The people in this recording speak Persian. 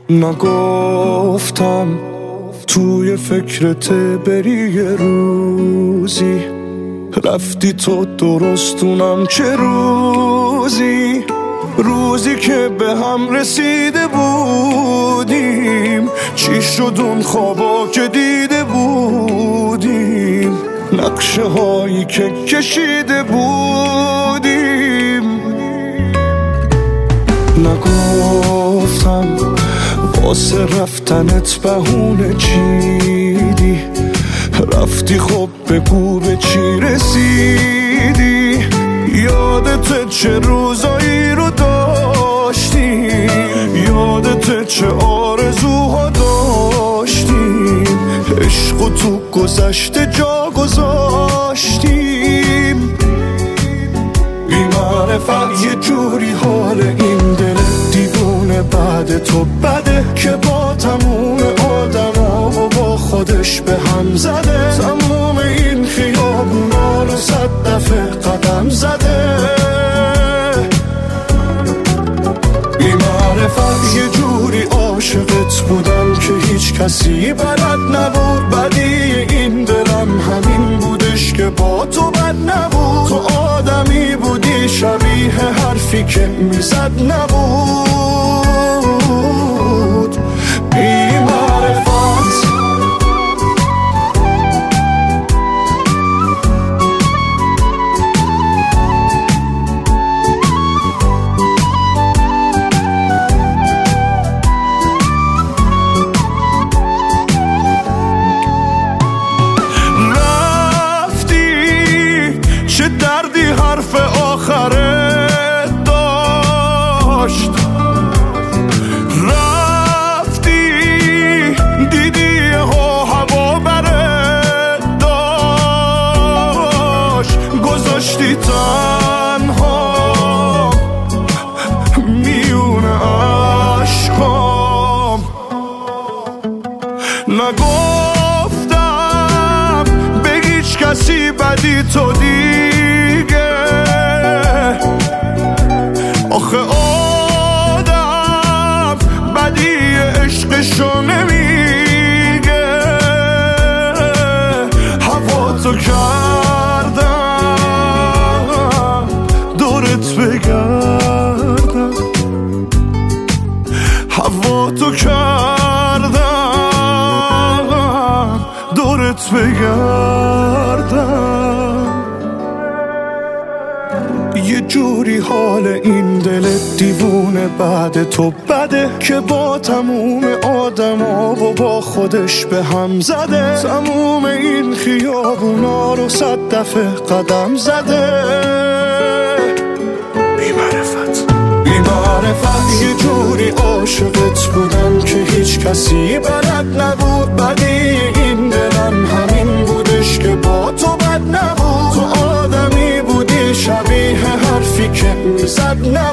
نگفتم توی فکرت بری یه روزی، رفتی تو درستونم چه روزی، روزی که به هم رسیده بودیم، چی شد اون خوابا که دیده بودیم، نقشه هایی که کشیده بودیم. نگفتم واسه رفتنت بهونه چیدی، رفتی خب بگو به چی رسیدی، یادت چه روزایی رو داشتیم، یادت چه آرزوها داشتیم، عشق و تو گذشته جا گذاشتیم. بی معرفت یه جوری حال این دل دیوونه بعد تو بده، که با تموم آدما و با خودش به هم زده، تموم این خیابونا رو 100 دفعه قدم زده. بی معرفت یه جوری عاشقت بودم که هیچ کسی بلد نبود، بدی این دلم همین بودش که با تو بد نبود، تو آدمی بودی شبیه حرفی که میزد نبود. بی معرفت چه دردی حرف آخره داشت، رفتی دیدی هوا بره داشت، گذاشتی تنها میون عشقام. نگفتم به هیچ کسی بدی تو دیگه، آخه آدم بدی عشقشو نمیگه، هوا تو کردم دورت بگردم، هوا تو کردم دورت بگردم. یه جوری حال این دل دیوونه بعد تو بده، که با تموم آدما و با خودش به هم زده، تموم این خیابونا رو 100 دفعه قدم زده. بی معرفت یه جوری عاشقت بودم که هیچ کسی بلد نبود، بدی این دلم همین بودش که با تو بد نبود، تو آدمی بودی شبیه حرفی که میزد نبود.